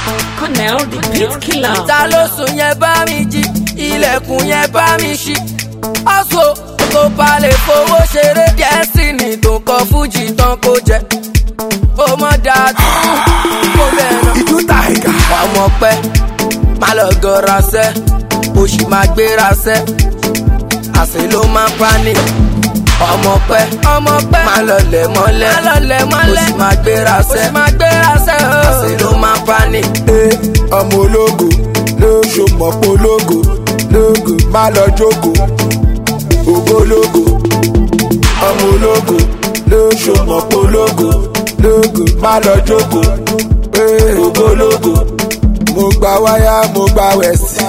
Cornell the beat killer. Ta ló sùn yẹn bá mi jí, ilẹ̀kùn yẹn bá mi ṣí. Ọ̀ṣọ́ kò bá lè fowó ṣeré. Destiny tó kọ fújì tán kó jẹ. Ó mọ̀ dàtú kó bẹ̀rẹ̀ náà. Ìjú Tiger. Ọmọ pẹ́ má lọ gọra sẹ́, oṣù máa gbéra sẹ́. Àṣẹ ló máa panic. Ọmọ pẹ́ má lọ lẹ̀ mọ́lẹ̀, oṣù máa gbéra sẹ́. Àṣẹ ló máa panic. Ọmọ ológo lóṣù mọ̀pọ̀ ológo lógo má lọ jókòó. Ògólógo ọmọ ológo lóṣù mọ̀pọ̀ ológo lógo má lọ jókòó. Ògólógo mo gba wáyà mo gba wẹ̀sì.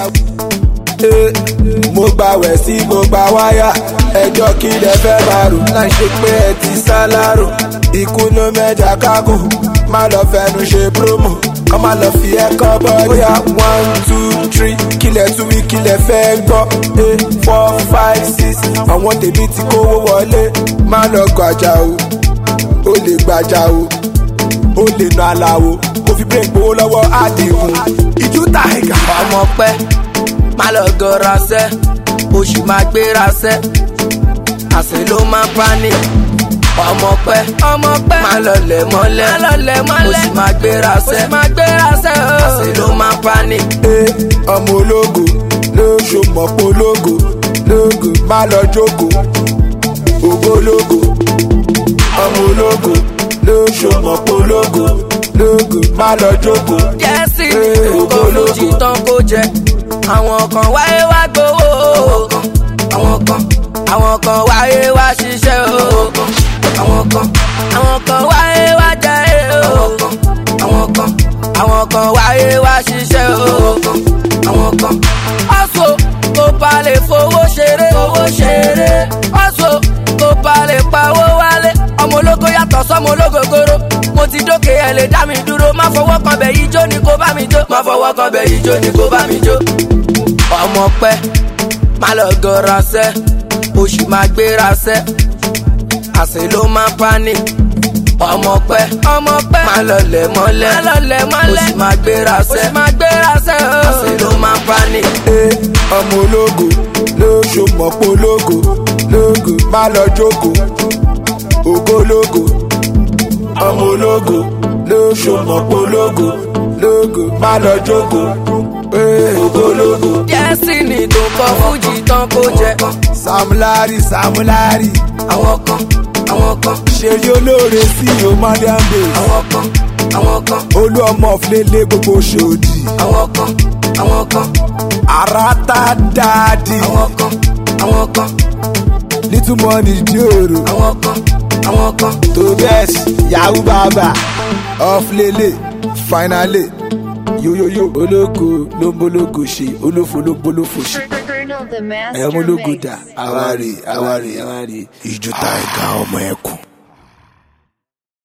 Mo gba wẹ̀sì mo gba wáyà. Ẹjọ́ kí lẹ fẹ́ máa rò láì ṣe pé ẹ ti sálárò. Ìkùnú mẹ́jà kágò má lọ fẹnu ṣe promo. Kọ́ má lọ fi ẹ̀kọ́ bọ́. Bóyá 1 2 3 kílẹ̀ tún wí kílẹ̀ fẹ́ gbọ́. 4 5 6 àwọn tèmi ti kówó wọlé. Má lọ gbàjà o, ó lè gbàjà o, ó lè nà àlàó. Kò fi break gbowó lọ́wọ́ àdìgún. Ìjú Tiger. Ọmọ pẹ́ má lọ gọra sẹ́, oṣù máa gbéra sẹ́. Àṣẹ ló máa panic. Ọmọ pẹ́ má lọ lẹ̀ mọ́lẹ̀, oṣù máa gbéra sẹ́. Àṣẹ ló máa panic. Ọmọ ológo lóṣù mọ̀pọ̀ ológo lógo má lọ jókòó. Ògólógo ọmọ ológo lóṣù mọ̀pọ̀ ológo lógo má lọ jókòó. Destiny tó kọ fújì tán kó jẹ. Àwọn kan wáyé wá gbowó. Àwọn kan wáyé wá ṣiṣẹ́ o. Àwọn kan wáyé wá jẹ́ o. Àwọn kan wáyé wá ṣiṣẹ́ o. Ọ̀ṣọ́ kò bá lè fowó ṣeré. Ọ̀ṣọ́ kò bá lè pawó wálé. Ọmọ ológo yàtọ̀ sọ́mọ ológogoro. Mo ti dókè ẹ̀ lè dá mi dúró. Má fọwọ́ kan bẹ̀ yí jó ni kó bá mi jó. Ọmọ pẹ́ má lọ gọra sẹ́, oṣù máa gbéra sẹ́. Àṣẹ ló máa panic. Ọmọ pẹ́ má lọ lẹ̀ mọ́lẹ̀, oṣù máa gbéra sẹ́. Àṣẹ ló máa panic. Ọmọ ológo lóṣù mọ̀pọ̀ ológo lógo má lọ jókòó. Ògólógo ọmọ ológo lóṣù mọ̀pọ̀ ológo lógo má lọ jókòó. Ògólógo. Destiny tó kọ fújì tán kó jẹ. Samulari. Àwọn kan Ṣèyí olóore sí Omadian Base. àwọn kan Olú ọmọ fúlélé gbogbo ṣòdì. àwọn kan Arata dáàdì. àwọn kan Little money dioro. àwọn kan Tobias Yahoo Baba ọ̀flélé finally yoyoyo ológo ló ń bológo ṣe olófo ló ń bolófo ṣe. Colonel the master Ẹ̀yọ́mọ́lógo mix. dà àwárí Ìjú Tiger ọmọ ẹkùn.